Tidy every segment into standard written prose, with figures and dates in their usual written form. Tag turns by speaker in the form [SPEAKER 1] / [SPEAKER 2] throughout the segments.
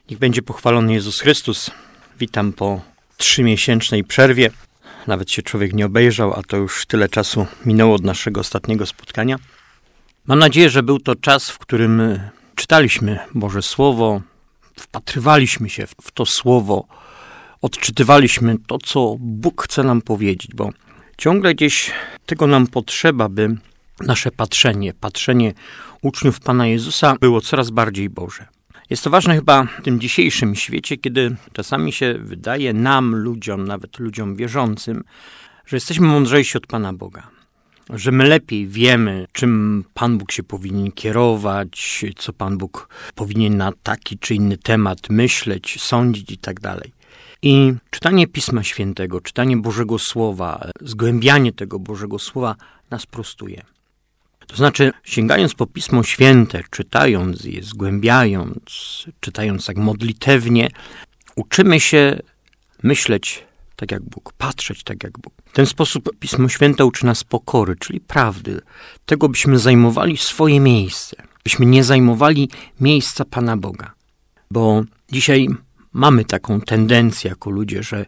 [SPEAKER 1] Niech będzie pochwalony Jezus Chrystus. Witam po 3-miesięcznej przerwie. Nawet się człowiek nie obejrzał, a to już tyle czasu minęło od naszego ostatniego spotkania. Mam nadzieję, że był to czas, w którym czytaliśmy Boże Słowo, wpatrywaliśmy się w to Słowo, odczytywaliśmy to, co Bóg chce nam powiedzieć, bo ciągle gdzieś tego nam potrzeba, by nasze patrzenie uczniów Pana Jezusa było coraz bardziej Boże. Jest to ważne chyba w tym dzisiejszym świecie, kiedy czasami się wydaje nam, ludziom, nawet ludziom wierzącym, że jesteśmy mądrzejsi od Pana Boga. Że my lepiej wiemy, czym Pan Bóg się powinien kierować, co Pan Bóg powinien na taki czy inny temat myśleć, sądzić i tak dalej. I czytanie Pisma Świętego, czytanie Bożego Słowa, zgłębianie tego Bożego Słowa nas prostuje. To znaczy, sięgając po Pismo Święte, czytając je, zgłębiając, czytając tak modlitewnie, uczymy się myśleć tak jak Bóg, patrzeć tak jak Bóg. W ten sposób Pismo Święte uczy nas pokory, czyli prawdy. Tego, byśmy zajmowali swoje miejsce. Byśmy nie zajmowali miejsca Pana Boga. Bo dzisiaj mamy taką tendencję jako ludzie, że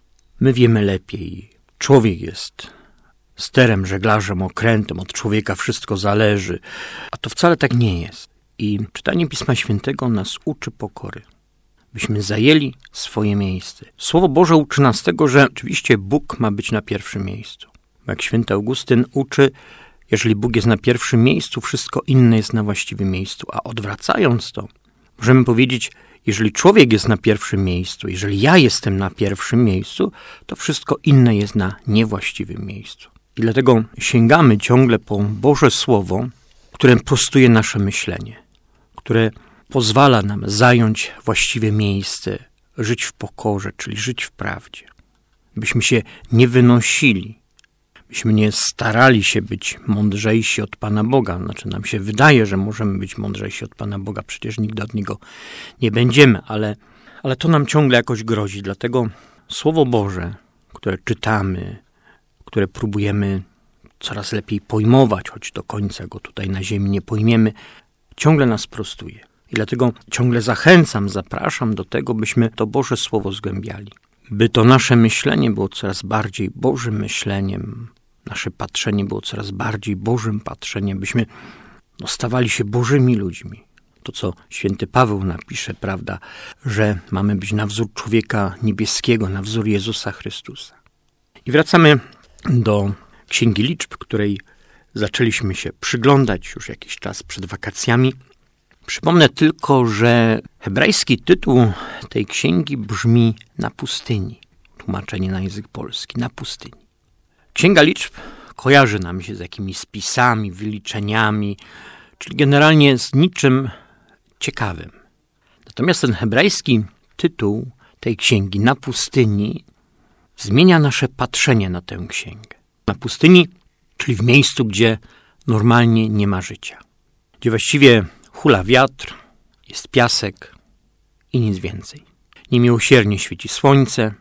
[SPEAKER 1] my wiemy lepiej. Człowiek jest sterem, żeglarzem, okrętem, od człowieka wszystko zależy. A to wcale tak nie jest. I czytanie Pisma Świętego nas uczy pokory. Byśmy zajęli swoje miejsce. Słowo Boże uczy nas tego, że oczywiście Bóg ma być na pierwszym miejscu. Jak święty Augustyn uczy, jeżeli Bóg jest na pierwszym miejscu, wszystko inne jest na właściwym miejscu. A odwracając to, możemy powiedzieć, jeżeli człowiek jest na pierwszym miejscu, jeżeli ja jestem na pierwszym miejscu, to wszystko inne jest na niewłaściwym miejscu. I dlatego sięgamy ciągle po Boże Słowo, które prostuje nasze myślenie, które pozwala nam zająć właściwe miejsce, żyć w pokorze, czyli żyć w prawdzie. Byśmy się nie wynosili, byśmy nie starali się być mądrzejsi od Pana Boga. Znaczy nam się wydaje, że możemy być mądrzejsi od Pana Boga, przecież nigdy od Niego nie będziemy, ale to nam ciągle jakoś grozi. Dlatego Słowo Boże, które czytamy, które próbujemy coraz lepiej pojmować, choć do końca go tutaj na ziemi nie pojmiemy, ciągle nas prostuje. I dlatego ciągle zachęcam, zapraszam do tego, byśmy to Boże Słowo zgłębiali. By to nasze myślenie było coraz bardziej Bożym myśleniem, nasze patrzenie było coraz bardziej Bożym patrzeniem, byśmy stawali się Bożymi ludźmi. To, co święty Paweł napisze, prawda, że mamy być na wzór człowieka niebieskiego, na wzór Jezusa Chrystusa. I wracamy do Księgi Liczb, której zaczęliśmy się przyglądać już jakiś czas przed wakacjami. Przypomnę tylko, że hebrajski tytuł tej księgi brzmi Na pustyni. Tłumaczenie na język polski, Na pustyni. Księga Liczb kojarzy nam się z jakimiś spisami, wyliczeniami, czyli generalnie z niczym ciekawym. Natomiast ten hebrajski tytuł tej księgi Na pustyni zmienia nasze patrzenie na tę księgę. Na pustyni, czyli w miejscu, gdzie normalnie nie ma życia. Gdzie właściwie hula wiatr, jest piasek i nic więcej. Niemiłosiernie świeci słońce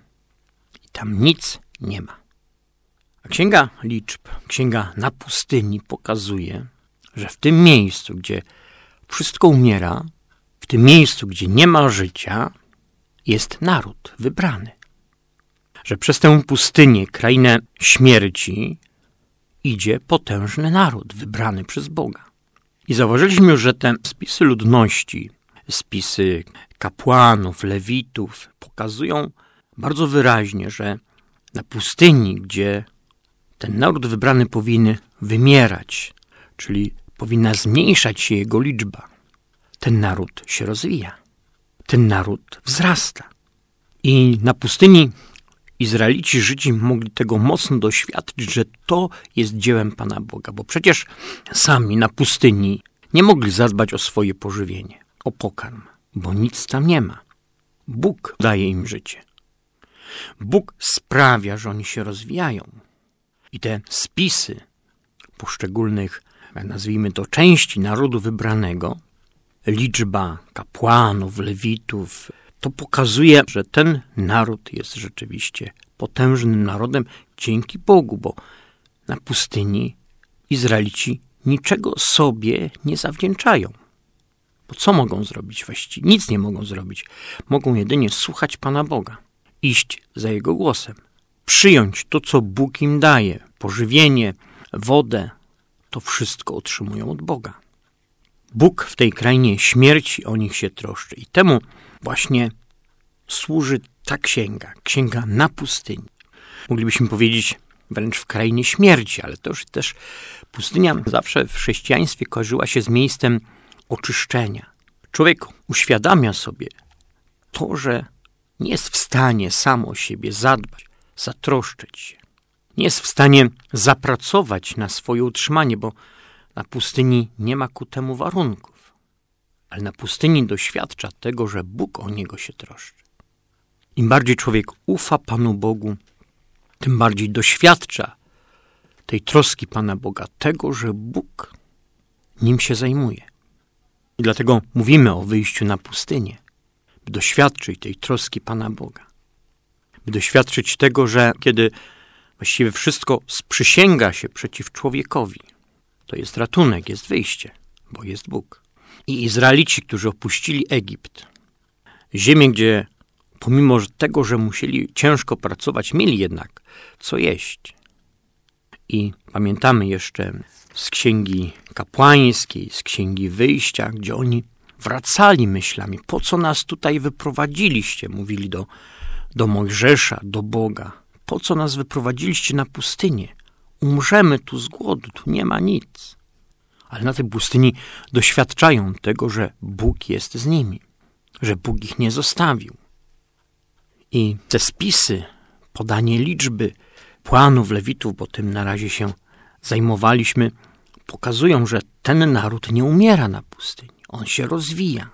[SPEAKER 1] i tam nic nie ma. A Księga Liczb, księga Na pustyni pokazuje, że w tym miejscu, gdzie wszystko umiera, w tym miejscu, gdzie nie ma życia, jest naród wybrany. Że przez tę pustynię, krainę śmierci, idzie potężny naród wybrany przez Boga. I zauważyliśmy już, że te spisy ludności, spisy kapłanów, lewitów pokazują bardzo wyraźnie, że na pustyni, gdzie ten naród wybrany powinien wymierać, czyli powinna zmniejszać się jego liczba, ten naród się rozwija, ten naród wzrasta. I na pustyni Izraelici, Żydzi mogli tego mocno doświadczyć, że to jest dziełem Pana Boga, bo przecież sami na pustyni nie mogli zadbać o swoje pożywienie, o pokarm, bo nic tam nie ma. Bóg daje im życie. Bóg sprawia, że oni się rozwijają. I te spisy poszczególnych, nazwijmy to, części narodu wybranego, liczba kapłanów, lewitów, to pokazuje, że ten naród jest rzeczywiście potężnym narodem dzięki Bogu, bo na pustyni Izraelici niczego sobie nie zawdzięczają. Bo co mogą zrobić właściwie? Nic nie mogą zrobić. Mogą jedynie słuchać Pana Boga, iść za Jego głosem, przyjąć to, co Bóg im daje, pożywienie, wodę. To wszystko otrzymują od Boga. Bóg w tej krainie śmierci o nich się troszczy i temu właśnie służy ta księga na pustyni. Moglibyśmy powiedzieć wręcz w krainie śmierci, ale to już też pustynia zawsze w chrześcijaństwie kojarzyła się z miejscem oczyszczenia. Człowiek uświadamia sobie to, że nie jest w stanie sam o siebie zadbać, zatroszczyć się. Nie jest w stanie zapracować na swoje utrzymanie, bo na pustyni nie ma ku temu warunków. Ale na pustyni doświadcza tego, że Bóg o niego się troszczy. Im bardziej człowiek ufa Panu Bogu, tym bardziej doświadcza tej troski Pana Boga, tego, że Bóg nim się zajmuje. I dlatego mówimy o wyjściu na pustynię, by doświadczyć tej troski Pana Boga. By doświadczyć tego, że kiedy właściwie wszystko sprzysięga się przeciw człowiekowi, to jest ratunek, jest wyjście, bo jest Bóg. I Izraelici, którzy opuścili Egipt, ziemię, gdzie pomimo tego, że musieli ciężko pracować, mieli jednak co jeść. I pamiętamy jeszcze z Księgi Kapłańskiej, z Księgi Wyjścia, gdzie oni wracali myślami, po co nas tutaj wyprowadziliście, mówili do Mojżesza, do Boga. Po co nas wyprowadziliście na pustynię? Umrzemy tu z głodu, tu nie ma nic. Ale na tej pustyni doświadczają tego, że Bóg jest z nimi, że Bóg ich nie zostawił. I te spisy, podanie liczby planów Lewitów, bo tym na razie się zajmowaliśmy, pokazują, że ten naród nie umiera na pustyni. On się rozwija,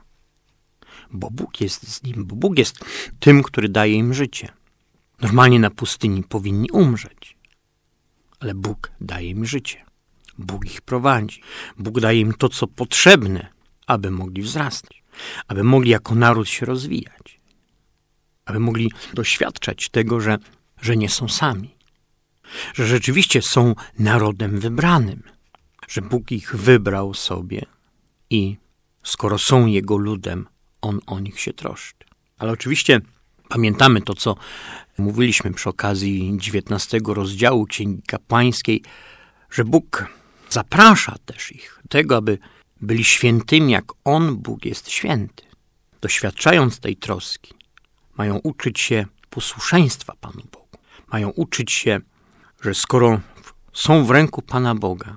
[SPEAKER 1] bo Bóg jest z nim, bo Bóg jest tym, który daje im życie. Normalnie na pustyni powinni umrzeć, ale Bóg daje im życie. Bóg ich prowadzi. Bóg daje im to, co potrzebne, aby mogli wzrastać, aby mogli jako naród się rozwijać, aby mogli doświadczać tego, że nie są sami, że rzeczywiście są narodem wybranym, że Bóg ich wybrał sobie i skoro są Jego ludem, On o nich się troszczy. Ale oczywiście pamiętamy to, co mówiliśmy przy okazji 19 rozdziału Księgi Kapłańskiej, że Bóg zaprasza też ich do tego, aby byli świętymi, jak On, Bóg, jest święty. Doświadczając tej troski, mają uczyć się posłuszeństwa Panu Bogu. Mają uczyć się, że skoro są w ręku Pana Boga,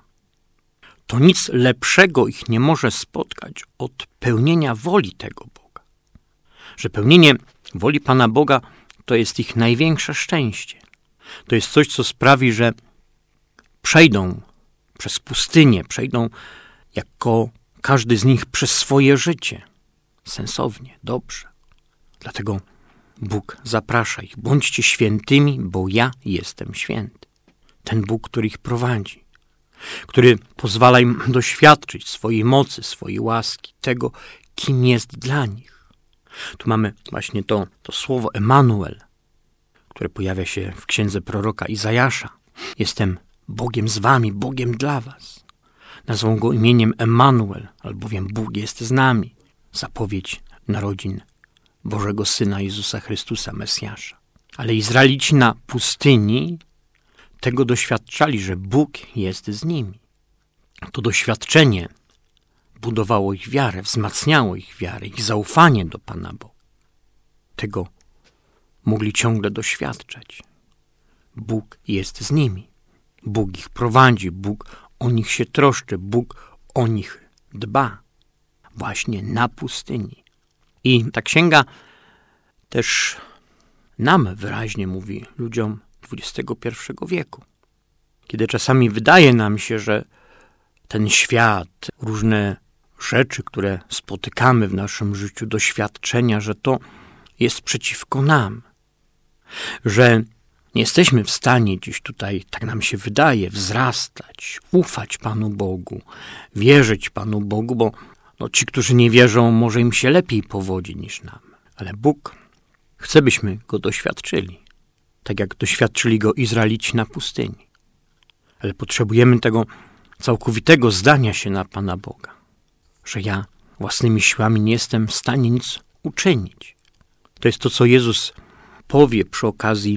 [SPEAKER 1] to nic lepszego ich nie może spotkać od pełnienia woli tego Boga. Że pełnienie woli Pana Boga to jest ich największe szczęście. To jest coś, co sprawi, że przejdą przez pustynię, przejdą jako każdy z nich przez swoje życie. Sensownie, dobrze. Dlatego Bóg zaprasza ich. Bądźcie świętymi, bo ja jestem święty. Ten Bóg, który ich prowadzi, który pozwala im doświadczyć swojej mocy, swojej łaski, tego, kim jest dla nich. Tu mamy właśnie to słowo Emanuel, które pojawia się w księdze proroka Izajasza. Jestem Bogiem z wami, Bogiem dla was. Nazwą go imieniem Emanuel, albowiem Bóg jest z nami. Zapowiedź narodzin Bożego Syna Jezusa Chrystusa, Mesjasza. Ale Izraelici na pustyni tego doświadczali, że Bóg jest z nimi. To doświadczenie budowało ich wiarę, wzmacniało ich wiarę, ich zaufanie do Pana Boga. Tego mogli ciągle doświadczać. Bóg jest z nimi. Bóg ich prowadzi, Bóg o nich się troszczy, Bóg o nich dba. Właśnie na pustyni. I ta księga też nam wyraźnie mówi, ludziom XXI wieku. Kiedy czasami wydaje nam się, że ten świat, różne rzeczy, które spotykamy w naszym życiu, doświadczenia, że to jest przeciwko nam. Że nie jesteśmy w stanie gdzieś tutaj, tak nam się wydaje, wzrastać, ufać Panu Bogu, wierzyć Panu Bogu, bo ci, którzy nie wierzą, może im się lepiej powodzi niż nam. Ale Bóg chce, byśmy Go doświadczyli, tak jak doświadczyli Go Izraelici na pustyni. Ale potrzebujemy tego całkowitego zdania się na Pana Boga, że ja własnymi siłami nie jestem w stanie nic uczynić. To jest to, co Jezus powie przy okazji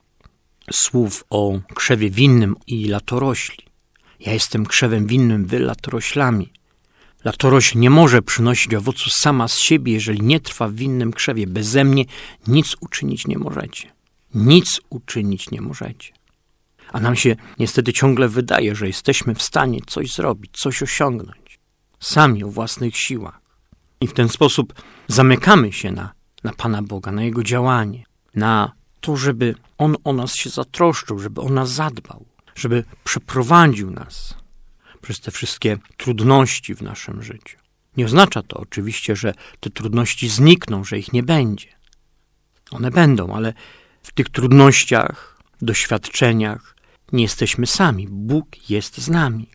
[SPEAKER 1] słów o krzewie winnym i latorośli. Ja jestem krzewem winnym, wy latoroślami. Latorośl nie może przynosić owocu sama z siebie, jeżeli nie trwa w winnym krzewie. Beze mnie nic uczynić nie możecie. Nic uczynić nie możecie. A nam się niestety ciągle wydaje, że jesteśmy w stanie coś zrobić, coś osiągnąć. Sami o własnych siłach. I w ten sposób zamykamy się na Pana Boga, na Jego działanie, na to, żeby On o nas się zatroszczył, żeby o nas zadbał, żeby przeprowadził nas przez te wszystkie trudności w naszym życiu. Nie oznacza to oczywiście, że te trudności znikną, że ich nie będzie. One będą, ale w tych trudnościach, doświadczeniach nie jesteśmy sami. Bóg jest z nami.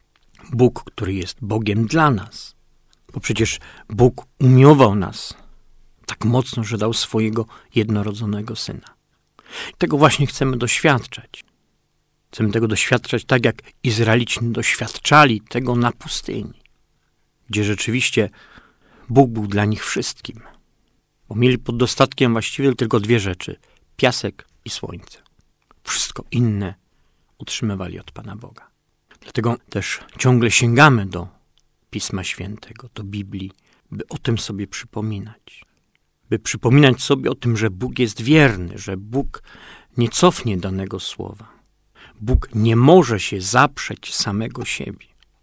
[SPEAKER 1] Bóg, który jest Bogiem dla nas. Bo przecież Bóg umiłował nas tak mocno, że dał swojego jednorodzonego Syna. I tego właśnie chcemy doświadczać. Chcemy tego doświadczać tak, jak Izraelici doświadczali tego na pustyni, gdzie rzeczywiście Bóg był dla nich wszystkim. Bo mieli pod dostatkiem właściwie tylko dwie rzeczy: piasek i słońce. Wszystko inne otrzymywali od Pana Boga. Dlatego też ciągle sięgamy do Pisma Świętego, do Biblii, by o tym sobie przypominać. By przypominać sobie o tym, że Bóg jest wierny, że Bóg nie cofnie danego słowa. Bóg nie może się zaprzeć samego siebie.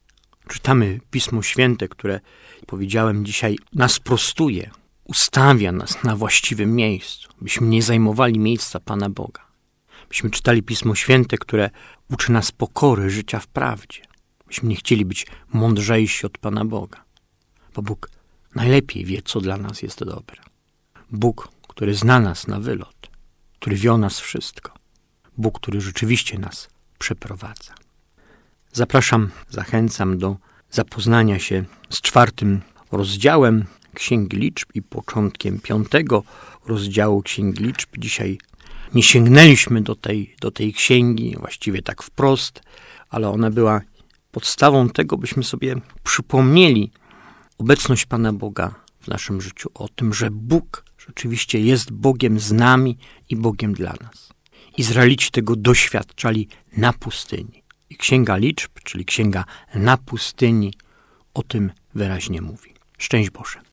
[SPEAKER 1] Czytamy Pismo Święte, które, powiedziałem dzisiaj, nas prostuje, ustawia nas na właściwym miejscu, byśmy nie zajmowali miejsca Pana Boga. Byśmy czytali Pismo Święte, które uczy nas pokory, życia w prawdzie. Byśmy nie chcieli być mądrzejsi od Pana Boga, bo Bóg najlepiej wie, co dla nas jest dobre. Bóg, który zna nas na wylot, który wie o nas wszystko. Bóg, który rzeczywiście nas przeprowadza. Zapraszam, zachęcam do zapoznania się z 4 rozdziałem Księgi Liczb i początkiem 5 rozdziału Księgi Liczb. Dzisiaj nie sięgnęliśmy do tej księgi, właściwie tak wprost, ale ona była podstawą tego, byśmy sobie przypomnieli obecność Pana Boga w naszym życiu, o tym, że Bóg rzeczywiście jest Bogiem z nami i Bogiem dla nas. Izraelici tego doświadczali na pustyni. I Księga Liczb, czyli Księga na pustyni, o tym wyraźnie mówi. Szczęść Boże.